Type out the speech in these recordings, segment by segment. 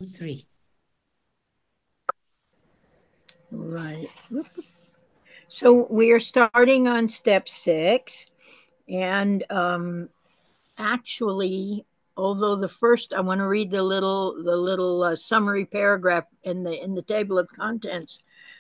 3. Right. So we are starting on step 6, and actually, although the first, I want to read the little summary paragraph in the table of contents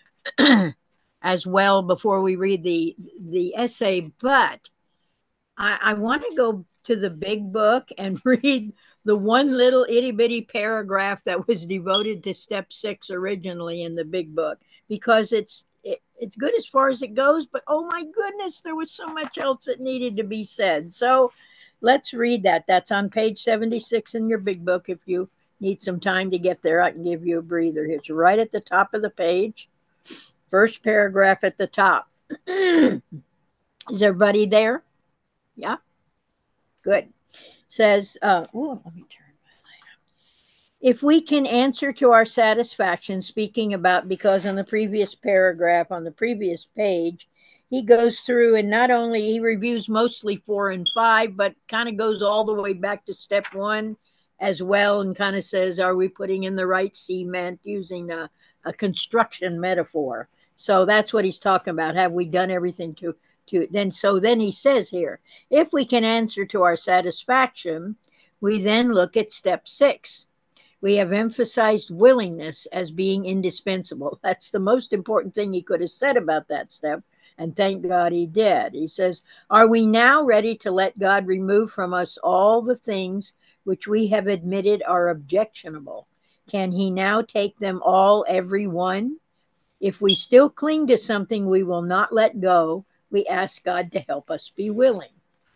as well before we read the essay, but I want to go to the big book and read the one little itty bitty paragraph that was devoted to step 6 originally in the big book, because it's good as far as it goes, but oh my goodness, there was so much else that needed to be said. So let's read that. That's on page 76 in your big book. If you need some time to get there, I can give you a breather. It's right at the top of the page, first paragraph at the top. Is everybody there? Yeah, good. Says, oh, let me turn my light up. If we can answer to our satisfaction, speaking about, because on the previous paragraph on the previous page, he goes through and not only he reviews mostly 4 and 5, but kind of goes all the way back to step 1 as well, and kind of says, are we putting in the right cement, using a construction metaphor? So that's what he's talking about. Have we done everything to then? So then he says here, if we can answer to our satisfaction, we then look at step 6. We have emphasized willingness as being indispensable. That's the most important thing he could have said about that step. And thank God he did. He says, are we now ready to let God remove from us all the things which we have admitted are objectionable? Can he now take them all, every one? If we still cling to something we will not let go, we ask God to help us be willing.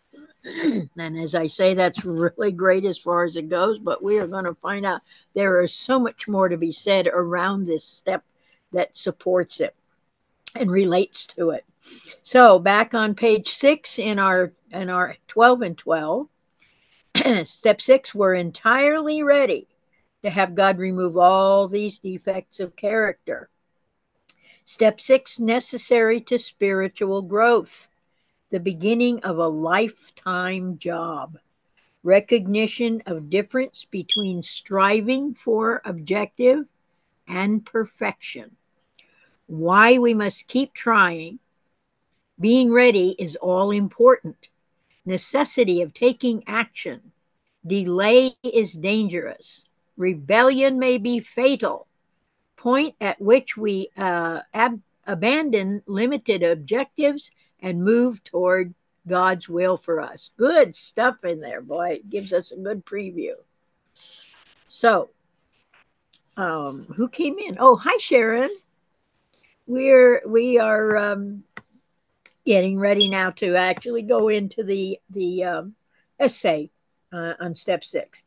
And as I say, that's really great as far as it goes, but we are going to find out there is so much more to be said around this step that supports it and relates to it. So back on page 6 in our 12 and 12, step 6, we're entirely ready to have God remove all these defects of character. Step 6, necessary to spiritual growth, the beginning of a lifetime job. Recognition of difference between striving for objective and perfection. Why we must keep trying. Being ready is all important. Necessity of taking action. Delay is dangerous. Rebellion may be fatal. Point at which we abandon limited objectives and move toward God's will for us. Good stuff in there, boy. It gives us a good preview. So, who came in? Oh, hi, Sharon. We are getting ready now to actually go into the essay on step 6,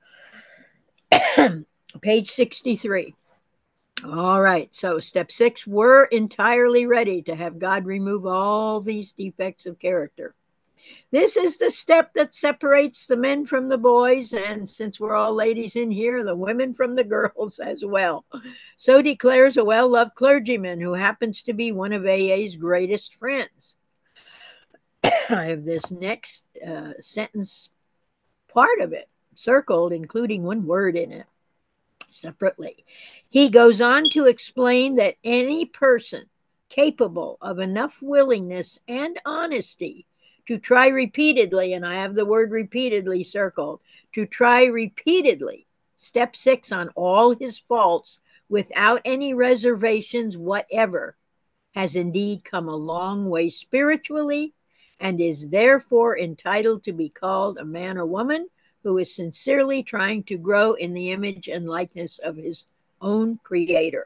page 63. All right. So, step 6, we're entirely ready to have God remove all these defects of character. This is the step that separates the men from the boys, and since we're all ladies in here, the women from the girls as well. So declares a well loved clergyman who happens to be one of AA's greatest friends. I have this next sentence part of it circled, including one word in it separately. He goes on to explain that any person capable of enough willingness and honesty to try repeatedly, and I have the word repeatedly circled, to try repeatedly, step 6, on all his faults without any reservations whatever, has indeed come a long way spiritually and is therefore entitled to be called a man or woman who is sincerely trying to grow in the image and likeness of his own creator.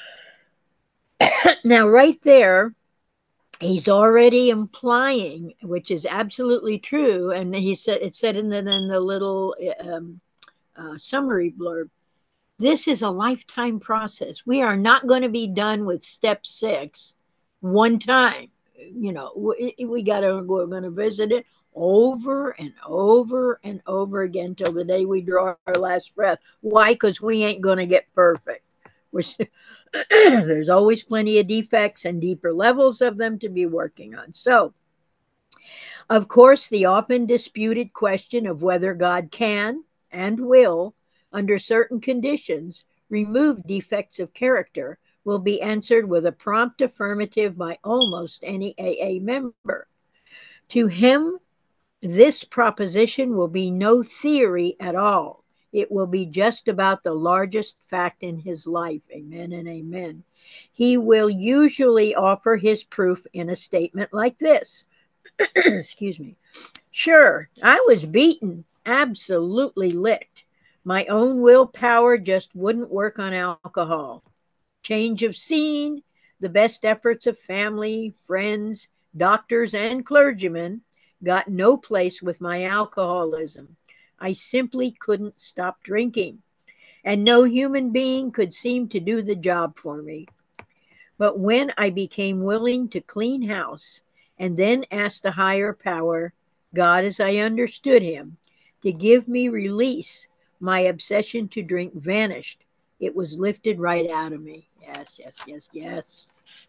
Now, right there, he's already implying, which is absolutely true, and he said it said in the little summary blurb. This is a lifetime process. We are not going to be done with step 6 one time. You know, we're going to visit it over and over and over again till the day we draw our last breath. Why? Because we ain't going to get perfect. We're there's always plenty of defects and deeper levels of them to be working on. So, of course, the often disputed question of whether God can and will, under certain conditions, remove defects of character will be answered with a prompt affirmative by almost any AA member. To him, this proposition will be no theory at all. It will be just about the largest fact in his life. Amen and amen. He will usually offer his proof in a statement like this. Excuse me. Sure, I was beaten, absolutely licked. My own willpower just wouldn't work on alcohol. Change of scene, the best efforts of family, friends, doctors, and clergymen got no place with my alcoholism. I simply couldn't stop drinking, and no human being could seem to do the job for me. But when I became willing to clean house and then asked the higher power, God as I understood him, to give me release, my obsession to drink vanished. It was lifted right out of me. Yes, yes, yes, yes.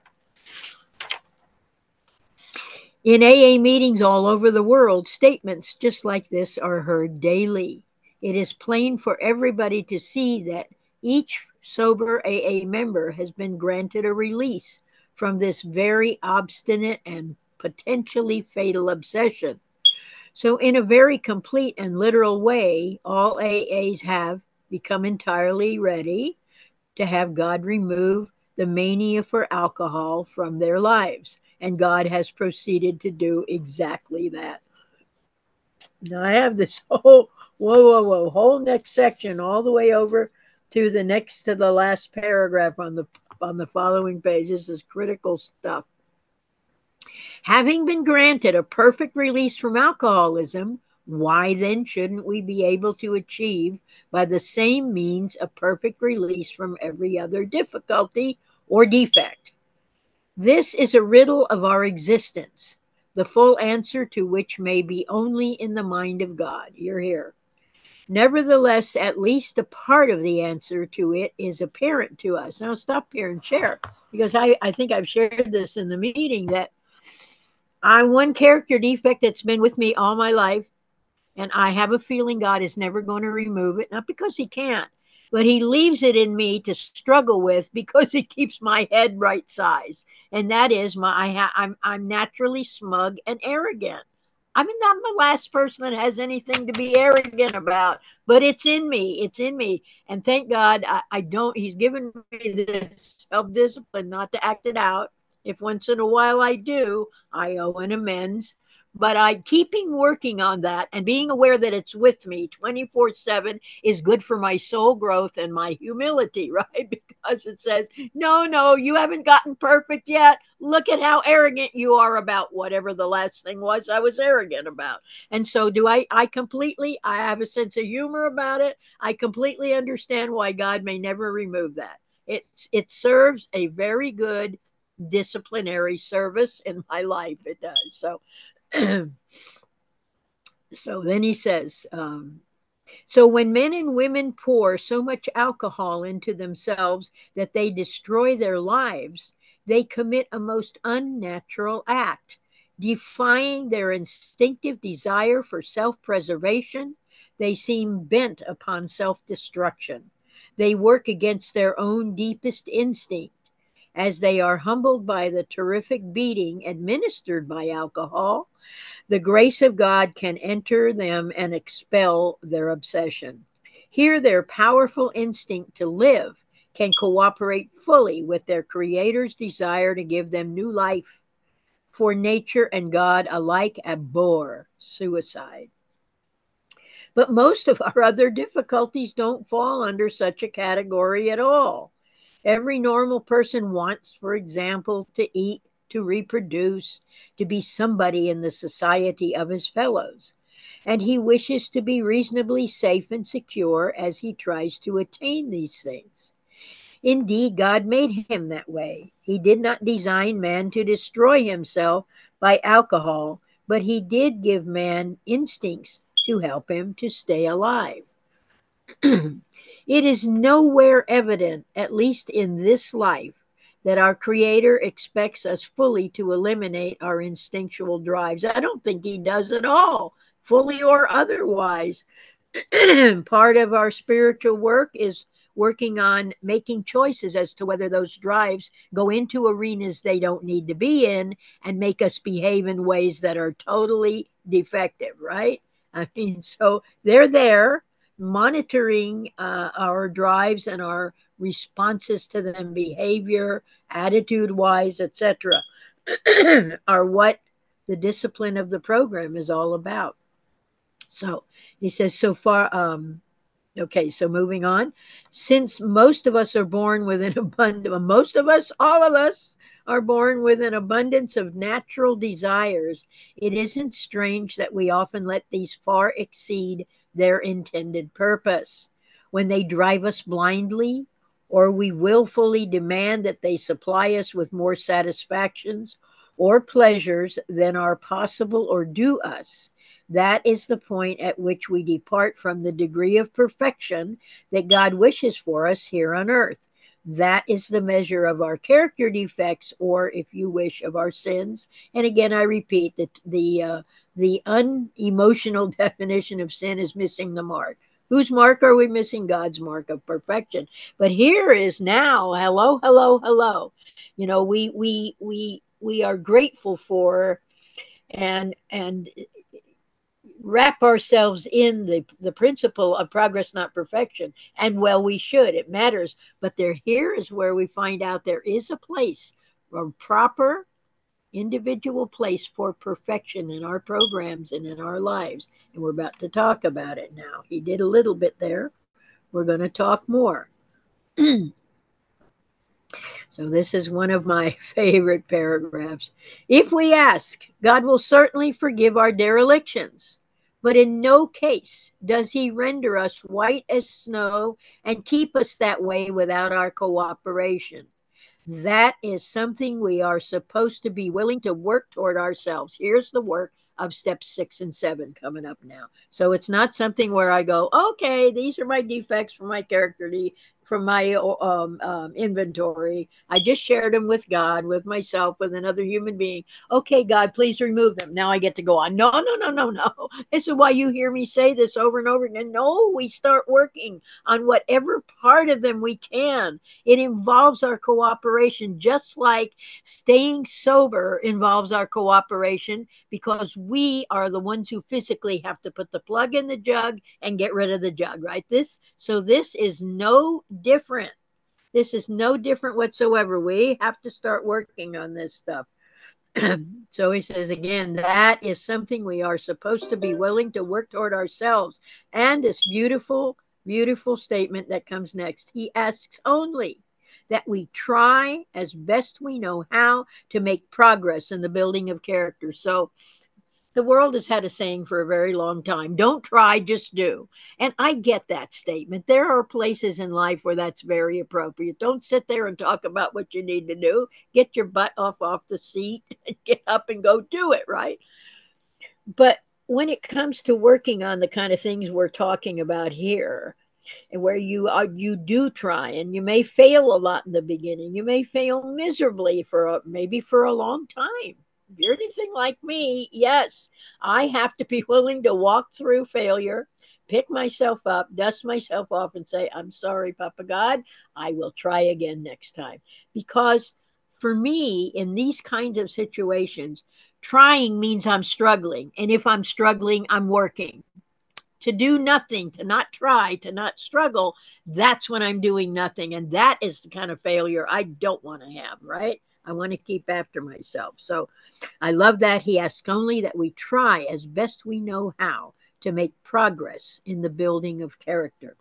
In AA meetings all over the world, statements just like this are heard daily. It is plain for everybody to see that each sober AA member has been granted a release from this very obstinate and potentially fatal obsession. So, in a very complete and literal way, all AAs have become entirely ready to have God remove the mania for alcohol from their lives. And God has proceeded to do exactly that. Now, I have this whole next section all the way over to the last paragraph on the following page. This is critical stuff. Having been granted a perfect release from alcoholism, why then shouldn't we be able to achieve by the same means a perfect release from every other difficulty or defect? This is a riddle of our existence, the full answer to which may be only in the mind of God. Hear, hear. Nevertheless, at least a part of the answer to it is apparent to us. Now stop here and share, because I think I've shared this in the meeting, that I'm one character defect that's been with me all my life, and I have a feeling God is never going to remove it, not because he can't, but he leaves it in me to struggle with because it keeps my head right size. And that is I'm naturally smug and arrogant. I mean, I'm the last person that has anything to be arrogant about, but it's in me. It's in me. And thank God I don't, he's given me this self-discipline not to act it out. If once in a while I do, I owe an amends. But I keeping working on that and being aware that it's with me 24/7 is good for my soul growth and my humility, right? Because it says, no, you haven't gotten perfect yet. Look at how arrogant you are about whatever the last thing was I was arrogant about. And so I have a sense of humor about it. I completely understand why God may never remove that. It serves a very good disciplinary service in my life. It does. So so then he says, so when men and women pour so much alcohol into themselves that they destroy their lives, they commit a most unnatural act, defying their instinctive desire for self-preservation. They seem bent upon self-destruction. They work against their own deepest instinct. As they are humbled by the terrific beating administered by alcohol, the grace of God can enter them and expel their obsession. Here, their powerful instinct to live can cooperate fully with their Creator's desire to give them new life. For nature and God alike abhor suicide. But most of our other difficulties don't fall under such a category at all. Every normal person wants, for example, to eat, to reproduce, to be somebody in the society of his fellows. And he wishes to be reasonably safe and secure as he tries to attain these things. Indeed, God made him that way. He did not design man to destroy himself by alcohol, but he did give man instincts to help him to stay alive. It is nowhere evident, at least in this life, that our Creator expects us fully to eliminate our instinctual drives. I don't think he does at all, fully or otherwise. Part of our spiritual work is working on making choices as to whether those drives go into arenas they don't need to be in and make us behave in ways that are totally defective, right? I mean, so they're there monitoring our drives and our responses to them, behavior, attitude wise, etc., are what the discipline of the program is all about. So he says, so far, okay, so moving on. Since most of us are born with an abundance, most of us, all of us, are born with an abundance of natural desires, it isn't strange that we often let these far exceed their intended purpose. When they drive us blindly, or we willfully demand that they supply us with more satisfactions or pleasures than are possible or due us, that is the point at which we depart from the degree of perfection that God wishes for us here on earth. That is the measure of our character defects, or, if you wish, of our sins. And again, I repeat that the unemotional definition of sin is missing the mark. Whose mark are we missing? God's mark of perfection. But here is now, hello, hello, hello. You know, we are grateful for and wrap ourselves in the principle of progress, not perfection. And well, we should. It matters. But here is where we find out there is a place, a proper individual place for perfection in our programs and in our lives. And we're about to talk about it now. He did a little bit there. We're going to talk more. So this is one of my favorite paragraphs. If we ask, God will certainly forgive our derelictions, but in no case does he render us white as snow and keep us that way without our cooperation. That is something we are supposed to be willing to work toward ourselves. Here's the work of steps 6 and 7 coming up now. So it's not something where I go, okay, these are my defects from my character, from my inventory. I just shared them with God, with myself, with another human being. Okay, God, please remove them. Now I get to go on. No, no, no, no, no. This is why you hear me say this over and over again. No, we start working on whatever part of them we can. It involves our cooperation, just like staying sober involves our cooperation, because we are the ones who physically have to put the plug in the jug and get rid of the jug, right? This is no different. This is no different whatsoever. We have to start working on this stuff. So he says again, that is something we are supposed to be willing to work toward ourselves. And this beautiful, beautiful statement that comes next. He asks only that we try as best we know how to make progress in the building of character. So the world has had a saying for a very long time, don't try, just do. And I get that statement. There are places in life where that's very appropriate. Don't sit there and talk about what you need to do. Get your butt off the seat and get up and go do it, right? But when it comes to working on the kind of things we're talking about here, and where you do try, and you may fail a lot in the beginning, you may fail miserably maybe for a long time. If you're anything like me, yes, I have to be willing to walk through failure, pick myself up, dust myself off, and say, I'm sorry, Papa God, I will try again next time. Because for me, in these kinds of situations, trying means I'm struggling. And if I'm struggling, I'm working. To do nothing, to not try, to not struggle, that's when I'm doing nothing. And that is the kind of failure I don't want to have, right? I want to keep after myself. So I love that he asks only that we try as best we know how to make progress in the building of character.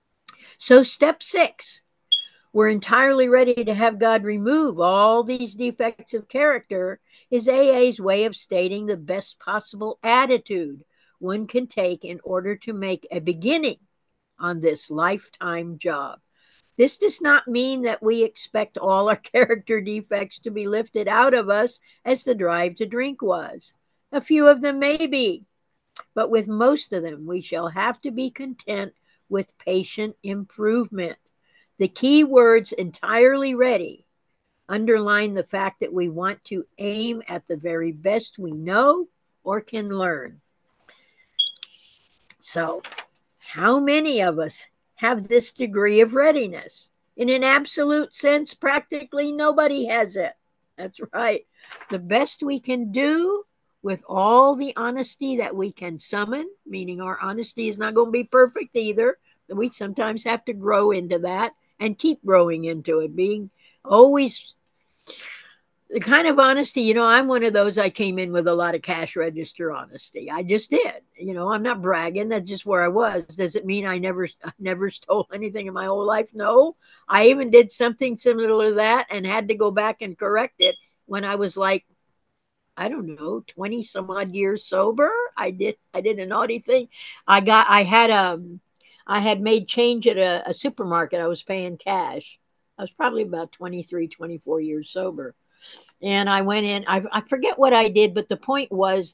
So step 6, we're entirely ready to have God remove all these defects of character, is AA's way of stating the best possible attitude one can take in order to make a beginning on this lifetime job. This does not mean that we expect all our character defects to be lifted out of us as the drive to drink was. A few of them may be, but with most of them, we shall have to be content with patient improvement. The key words entirely ready underline the fact that we want to aim at the very best we know or can learn. So, how many of us have this degree of readiness. In an absolute sense, practically nobody has it. That's right. The best we can do with all the honesty that we can summon, meaning our honesty is not going to be perfect either. We sometimes have to grow into that and keep growing into it, being always the kind of honesty, I'm one of those. I came in with a lot of cash register honesty. I just did. I'm not bragging. That's just where I was. Does it mean I never stole anything in my whole life? No. I even did something similar to that and had to go back and correct it when I was like, I don't know, 20 some odd years sober. I did a naughty thing. I had made change at a supermarket. I was paying cash. I was probably about 23, 24 years sober, and I went in. I forget what I did, but the point was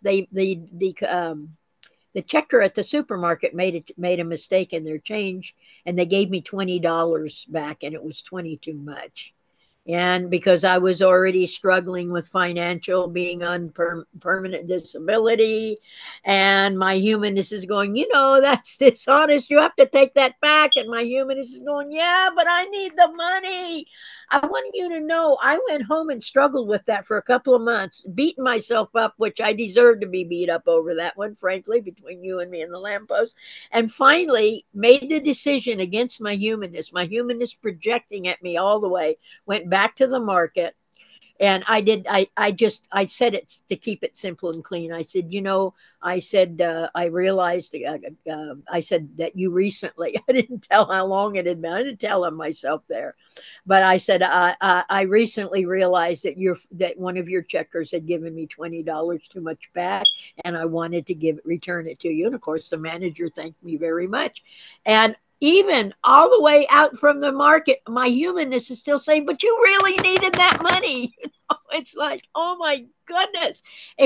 the checker at the supermarket made a mistake in their change, and they gave me $20 back, and it was 20 too much. And because I was already struggling with financial, being on permanent disability, and my humanness is going, that's dishonest. You have to take that back. And my humanness is going, yeah, but I need the money. I want you to know I went home and struggled with that for a couple of months, beating myself up, which I deserved to be beat up over that one, frankly, between you and me and the lamppost. And finally made the decision against my humanness projecting at me all the way, went back to the market, and I said it to keep it simple and clean. I said, I said, I realized, I said that you recently, I didn't tell how long it had been. I didn't tell him myself there, but I said, I recently realized that one of your checkers had given me $20 too much back, and I wanted to return it to you. And of course, the manager thanked me very much. And even all the way out from the market, my humanness is still saying, but you really needed that money. It's like, oh my goodness.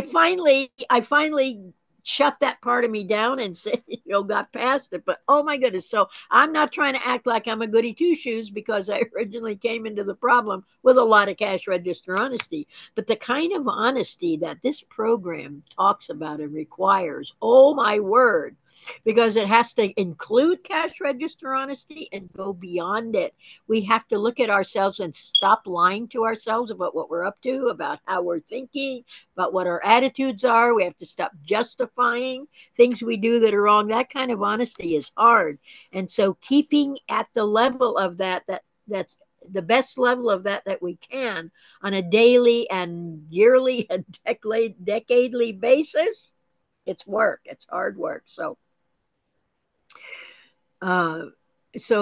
I finally shut that part of me down and said, got past it. But oh my goodness. So I'm not trying to act like I'm a goody two shoes, because I originally came into the problem with a lot of cash register honesty. But the kind of honesty that this program talks about and requires, oh my word, because it has to include cash register honesty and go beyond it. We have to look at ourselves and stop lying to ourselves about what we're up to, about how we're thinking, about what our attitudes are. We have to stop justifying things we do that are wrong. That kind of honesty is hard. And so keeping at the level of that's the best level of that we can on a daily and yearly and decadely basis, it's work. It's hard work. Uh, so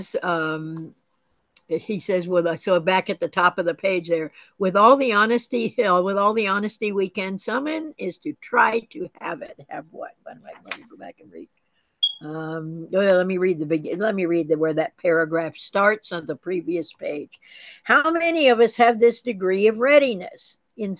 he says, so back at the top of the page there, with all the honesty we can summon, is to try to have it. Have what? Let me go back and read. Let me read where that paragraph starts on the previous page. How many of us have this degree of readiness?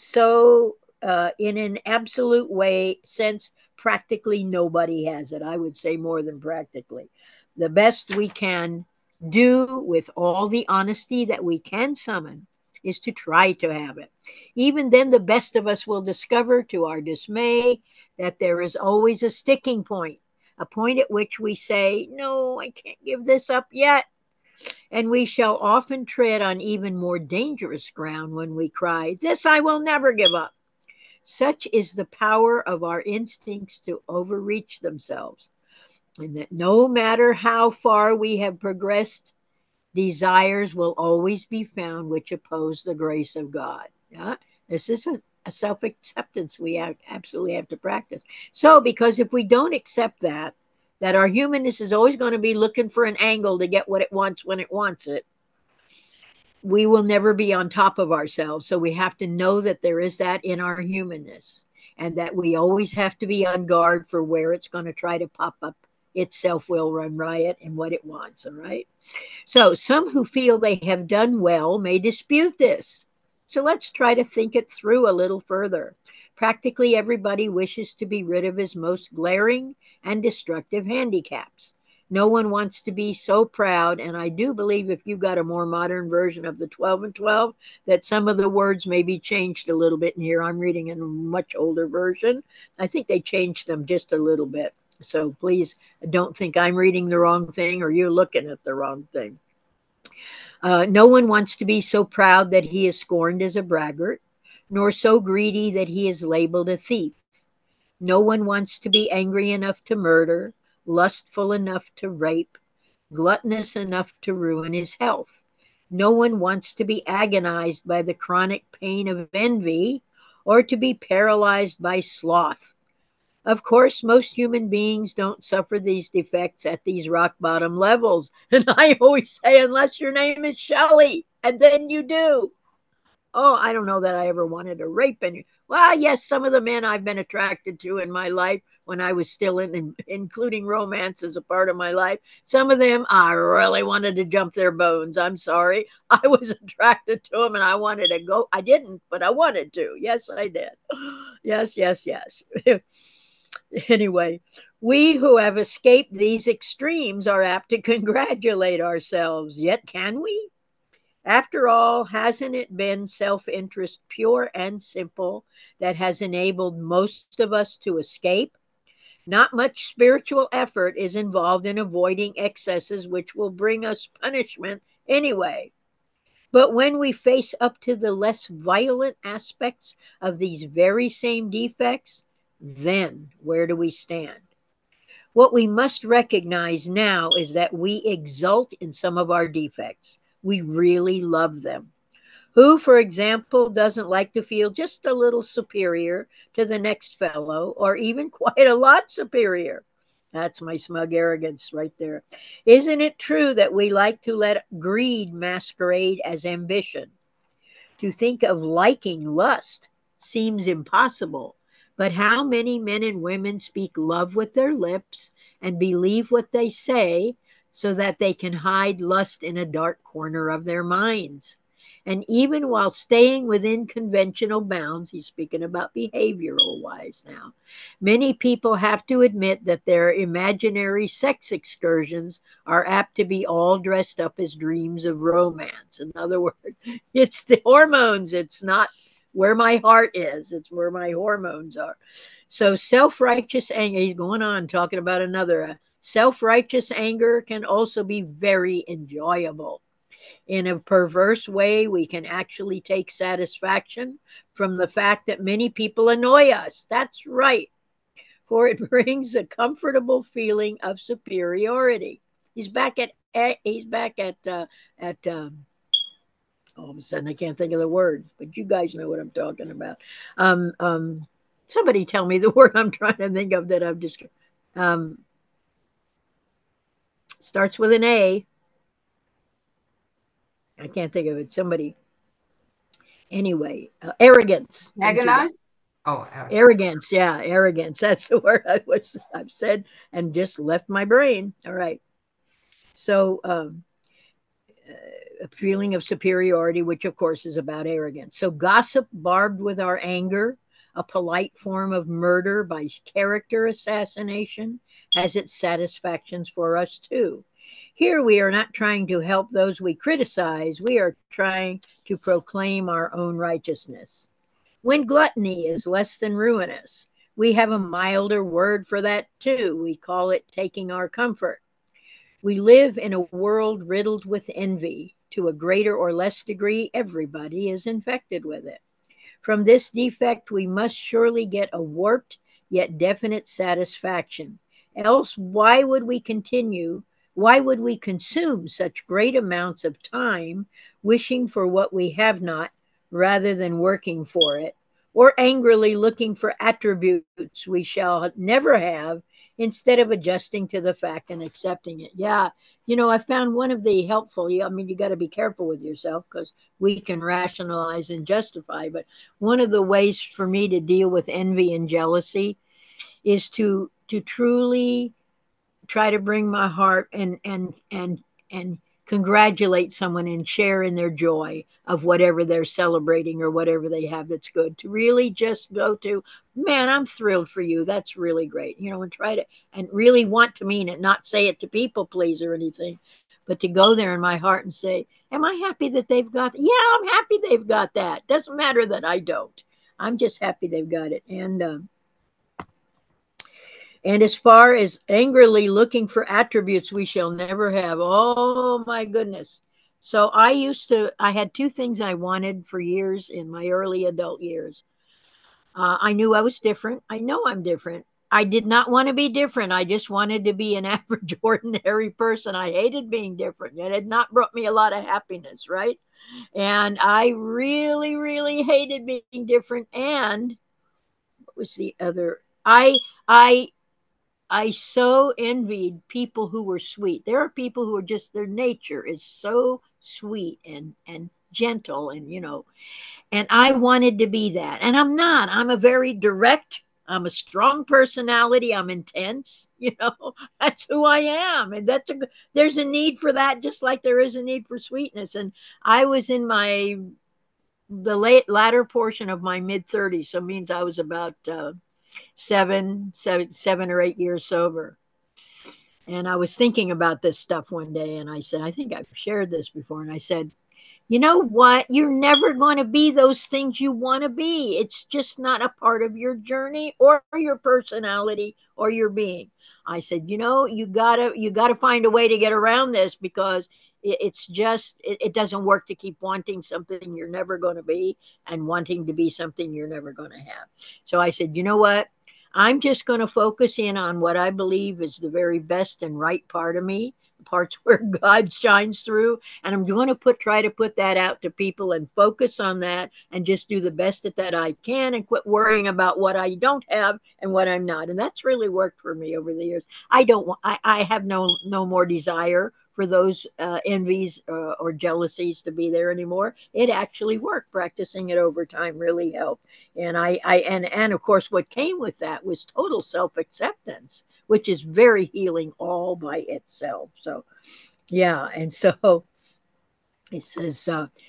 In an absolute sense, practically nobody has it. I would say more than practically. The best we can do with all the honesty that we can summon is to try to have it. Even then, the best of us will discover to our dismay that there is always a sticking point, a point at which we say, no, I can't give this up yet. And we shall often tread on even more dangerous ground when we cry, this I will never give up. Such is the power of our instincts to overreach themselves, and that no matter how far we have progressed, desires will always be found which oppose the grace of God. Yeah? This is a self-acceptance we absolutely have to practice. So, because if we don't accept that our humanness is always going to be looking for an angle to get what it wants when it wants it, we will never be on top of ourselves. So we have to know that there is that in our humanness, and that we always have to be on guard for where it's going to try to pop up. Itself will run riot in what it wants, all right? So some who feel they have done well may dispute this. So let's try to think it through a little further. Practically everybody wishes to be rid of his most glaring and destructive handicaps. No one wants to be so proud, and I do believe if you've got a more modern version of the 12 and 12, that some of the words may be changed a little bit in here. I'm reading in a much older version. I think they changed them just a little bit. So please don't think I'm reading the wrong thing or you're looking at the wrong thing. No one wants to be so proud that he is scorned as a braggart, nor so greedy that he is labeled a thief. No one wants to be angry enough to murder, lustful enough to rape, gluttonous enough to ruin his health. No one wants to be agonized by the chronic pain of envy or to be paralyzed by sloth. Of course, most human beings don't suffer these defects at these rock bottom levels. And I always say, unless your name is Shelley, and then you do. Oh, I don't know that I ever wanted to rape any. Well, yes, some of the men I've been attracted to in my life when I was still including romance as a part of my life. Some of them I really wanted to jump their bones. I'm sorry. I was attracted to them and I wanted to go. I didn't, but I wanted to. Yes, I did. Yes, yes, yes. Anyway, we who have escaped these extremes are apt to congratulate ourselves. Yet, can we? After all, hasn't it been self interest, pure and simple, that has enabled most of us to escape? Not much spiritual effort is involved in avoiding excesses which will bring us punishment anyway. But when we face up to the less violent aspects of these very same defects, then where do we stand? What we must recognize now is that we exult in some of our defects. We really love them. Who, for example, doesn't like to feel just a little superior to the next fellow, or even quite a lot superior? That's my smug arrogance right there. Isn't it true that we like to let greed masquerade as ambition? To think of liking lust seems impossible, but how many men and women speak love with their lips and believe what they say so that they can hide lust in a dark corner of their minds? And even while staying within conventional bounds, he's speaking about behavioral wise now, many people have to admit that their imaginary sex excursions are apt to be all dressed up as dreams of romance. In other words, it's the hormones. It's not where my heart is, it's where my hormones are. So self righteous anger, he's going on talking about another. Self righteous anger can also be very enjoyable. In a perverse way, we can actually take satisfaction from the fact that many people annoy us. That's right, for it brings a comfortable feeling of superiority. He's back at all of a sudden I can't think of the word, but you guys know what I'm talking about. Um, um, Somebody tell me the word I'm trying to think of that I've just um, starts with an A. I can't think of it. Somebody. Anyway, arrogance. Thank you, guys. Agonize? Oh, Arrogance. Yeah, arrogance. That's the word I've said and just left my brain. All right. So a feeling of superiority, which of course is about arrogance. So gossip barbed with our anger, a polite form of murder by character assassination, has its satisfactions for us too. Here we are not trying to help those we criticize, we are trying to proclaim our own righteousness. When gluttony is less than ruinous, we have a milder word for that too. We call it taking our comfort. We live in a world riddled with envy. To a greater or less degree, everybody is infected with it. From this defect, we must surely get a warped yet definite satisfaction. Else, why would we continue? Why would we consume such great amounts of time wishing for what we have not rather than working for it, or angrily looking for attributes we shall never have instead of adjusting to the fact and accepting it? Yeah, I found one of the helpful, I mean, you got to be careful with yourself because we can rationalize and justify, but one of the ways for me to deal with envy and jealousy is to truly try to bring my heart and congratulate someone and share in their joy of whatever they're celebrating or whatever they have that's good. To really just go to, man, I'm thrilled for you. That's really great. And try to and really want to mean it, not say it to people please or anything, but to go there in my heart and say, am I happy that they've got that? Yeah, I'm happy they've got that. Doesn't matter that I don't. I'm just happy they've got it. And And as far as angrily looking for attributes we shall never have, oh my goodness. So I had two things I wanted for years in my early adult years. I knew I was different. I know I'm different. I did not want to be different. I just wanted to be an average, ordinary person. I hated being different. It had not brought me a lot of happiness, right? And I really, really hated being different. And what was the other? I I so envied people who were sweet. There are people who are just their nature is so sweet and gentle and and I wanted to be that. And I'm not. I'm a very direct, I'm a strong personality, I'm intense, That's who I am. And there's a need for that just like there is a need for sweetness. And I was in my the latter portion of my mid 30s, so it means I was about 7 or 8 years sober. And I was thinking about this stuff one day, and I said, I think I've shared this before. And I said, you know what? You're never going to be those things you want to be. It's just not a part of your journey or your personality or your being. I said, you gotta find a way to get around this because it doesn't work to keep wanting something you're never going to be and wanting to be something you're never going to have. So I said, you know what? I'm just going to focus in on what I believe is the very best and right part of me, the parts where God shines through, and I'm going to try to put that out to people and focus on that and just do the best at that I can and quit worrying about what I don't have and what I'm not. And that's really worked for me over the years. I have no more desire for those envies or jealousies to be there anymore. It actually worked. Practicing it over time really helped. And of course, what came with that was total self acceptance, which is very healing all by itself. So, yeah, and so it says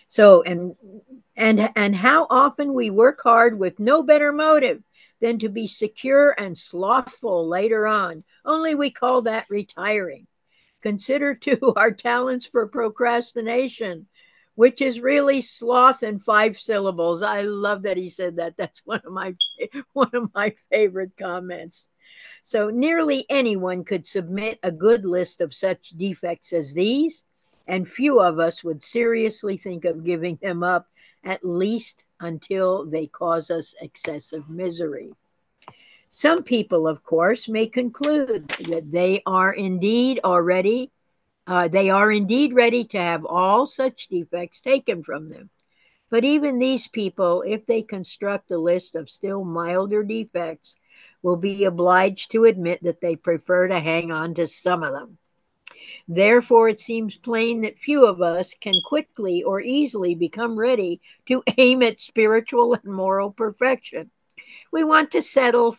and how often we work hard with no better motive than to be secure and slothful later on. Only we call that retiring. Consider too our talents for procrastination, which is really sloth in 5 syllables. I love that he said that. That's one of my favorite comments. So nearly anyone could submit a good list of such defects as these, and few of us would seriously think of giving them up, at least until they cause us excessive misery. Some people, of course, may conclude that they are indeed ready to have all such defects taken from them. But even these people, if they construct a list of still milder defects, will be obliged to admit that they prefer to hang on to some of them. Therefore, it seems plain that few of us can quickly or easily become ready to aim at spiritual and moral perfection. We want to settle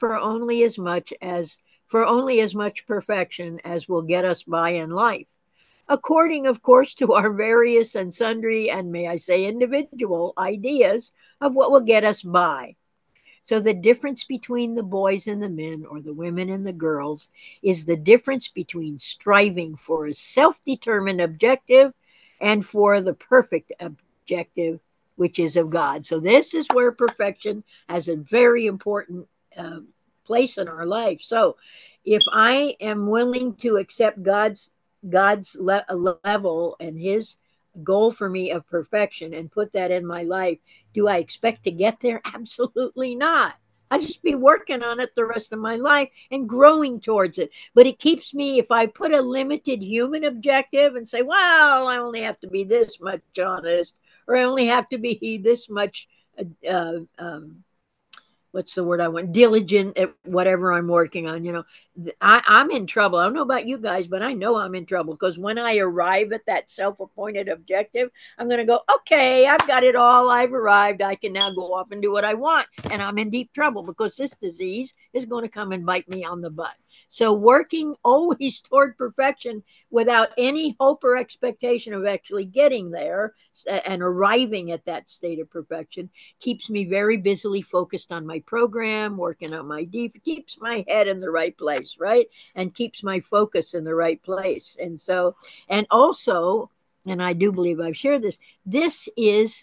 for only as much perfection as will get us by in life, according, of course, to our various and sundry, and may I say individual, ideas of what will get us by. So the difference between the boys and the men, or the women and the girls, is the difference between striving for a self determined objective and for the perfect objective, which is of God. So this is where perfection has a very important uh, place in our life. So if I am willing to accept God's level and His goal for me of perfection and put that in my life, do I expect to get there? Absolutely not. I'll just be working on it the rest of my life and growing towards it. But it keeps me, if I put a limited human objective and say, well, I only have to be this much honest, or I only have to be this much uh, um, what's the word I want? Diligent at whatever I'm working on. I'm in trouble. I don't know about you guys, but I know I'm in trouble because when I arrive at that self appointed objective, I'm going to go, okay, I've got it all. I've arrived. I can now go off and do what I want. And I'm in deep trouble because this disease is going to come and bite me on the butt. So working always toward perfection without any hope or expectation of actually getting there and arriving at that state of perfection keeps me very busily focused on my program, working on my deep, keeps my head in the right place, right? And keeps my focus in the right place. And also, and I do believe I've shared this is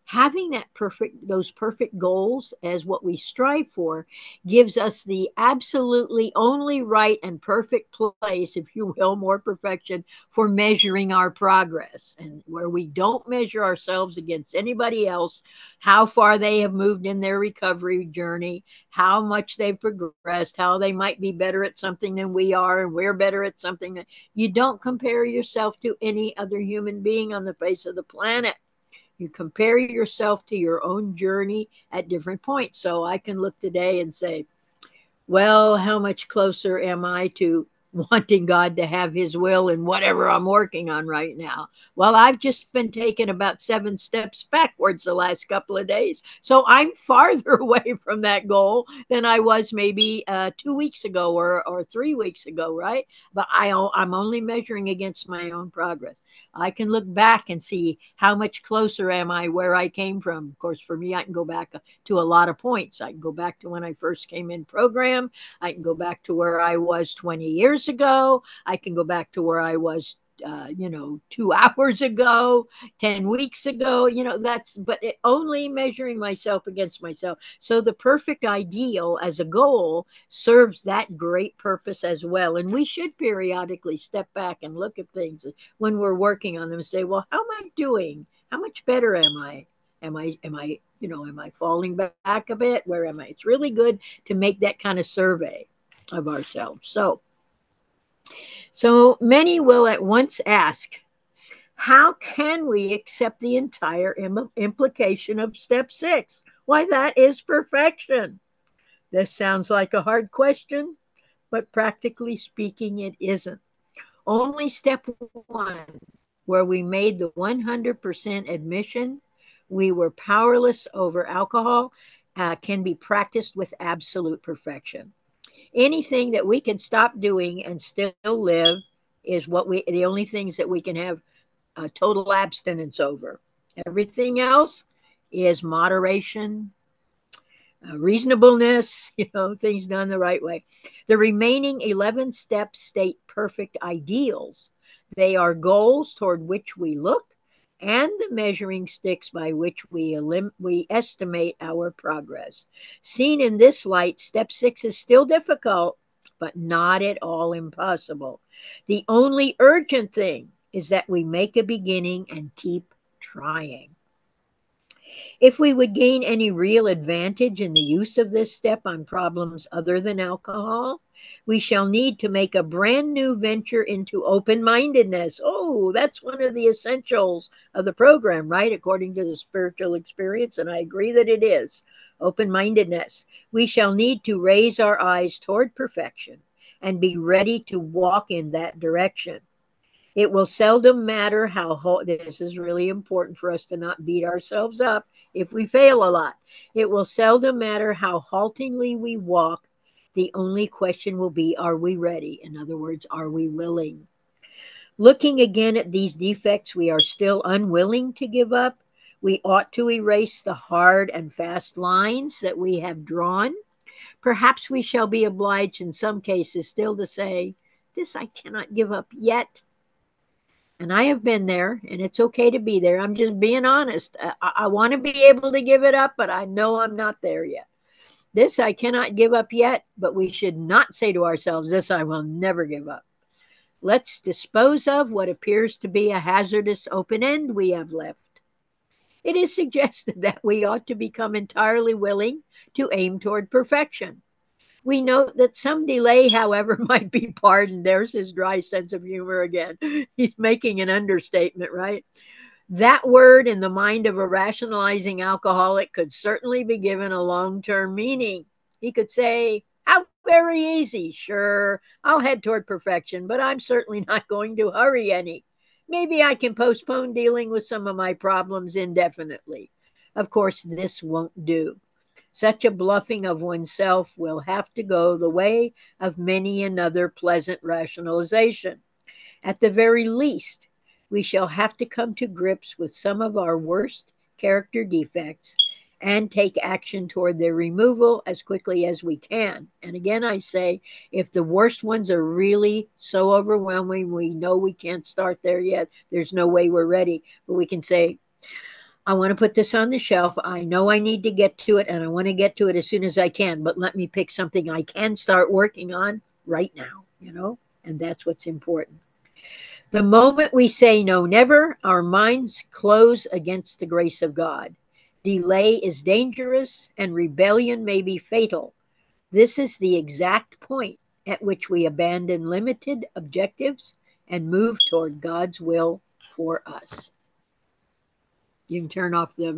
Having those perfect goals as what we strive for gives us the absolutely only right and perfect place, if you will, more perfection for measuring our progress, and where we don't measure ourselves against anybody else, how far they have moved in their recovery journey, how much they've progressed, how they might be better at something than we are, and we're better at something. That you don't compare yourself to any other human being on the face of the planet. You compare yourself to your own journey at different points. So I can look today and say, well, how much closer am I to wanting God to have his will in whatever I'm working on right now? Well, I've just been taking about 7 steps backwards the last couple of days. So I'm farther away from that goal than I was maybe 2 weeks ago or 3 weeks ago, right? But I'm only measuring against my own progress. I can look back and see how much closer am I where I came from. Of course, for me, I can go back to a lot of points. I can go back to when I first came in program. I can go back to where I was 20 years ago. I can go back to where I was 2 hours ago, 10 weeks ago, but only measuring myself against myself. So the perfect ideal as a goal serves that great purpose as well. And we should periodically step back and look at things when we're working on them and say, well, how am I doing? How much better am I? Am I falling back a bit? Where am I? It's really good to make that kind of survey of ourselves. So many will at once ask, how can we accept the entire implication of step 6? Why, that is perfection. This sounds like a hard question, but practically speaking, it isn't. Only step 1, where we made the 100% admission we were powerless over alcohol, can be practiced with absolute perfection. Anything that we can stop doing and still live is the only things that we can have total abstinence over. Everything else is moderation, reasonableness, things done the right way. The remaining 11 steps state perfect ideals. They are goals toward which we look and the measuring sticks by which we estimate our progress. Seen in this light, step 6 is still difficult, but not at all impossible. The only urgent thing is that we make a beginning and keep trying. If we would gain any real advantage in the use of this step on problems other than alcohol, we shall need to make a brand new venture into open-mindedness. Oh, that's one of the essentials of the program, right? According to the spiritual experience, and I agree that it is. Open-mindedness. We shall need to raise our eyes toward perfection and be ready to walk in that direction. It will seldom matter this is really important for us to not beat ourselves up if we fail a lot. It will seldom matter how haltingly we walk. The only question will be, are we ready? In other words, are we willing? Looking again at these defects we are still unwilling to give up, we ought to erase the hard and fast lines that we have drawn. Perhaps we shall be obliged in some cases still to say, this I cannot give up yet. And I have been there, and it's okay to be there. I'm just being honest. I want to be able to give it up, but I know I'm not there yet. This I cannot give up yet, but we should not say to ourselves, this I will never give up. Let's dispose of what appears to be a hazardous open end we have left. It is suggested that we ought to become entirely willing to aim toward perfection. We note that some delay, however, might be pardoned. There's his dry sense of humor again. He's making an understatement, right? That word in the mind of a rationalizing alcoholic could certainly be given a long-term meaning. He could say, how very easy. Sure, I'll head toward perfection, but I'm certainly not going to hurry any. Maybe I can postpone dealing with some of my problems indefinitely. Of course, this won't do. Such a bluffing of oneself will have to go the way of many another pleasant rationalization. At the very least, we shall have to come to grips with some of our worst character defects and take action toward their removal as quickly as we can. And again, I say, if the worst ones are really so overwhelming, we know we can't start there yet, there's no way we're ready, but we can say, I want to put this on the shelf. I know I need to get to it, and I want to get to it as soon as I can, but let me pick something I can start working on right now, and that's what's important. The moment we say no, never, our minds close against the grace of God. Delay is dangerous, and rebellion may be fatal. This is the exact point at which we abandon limited objectives and move toward God's will for us. You can turn off the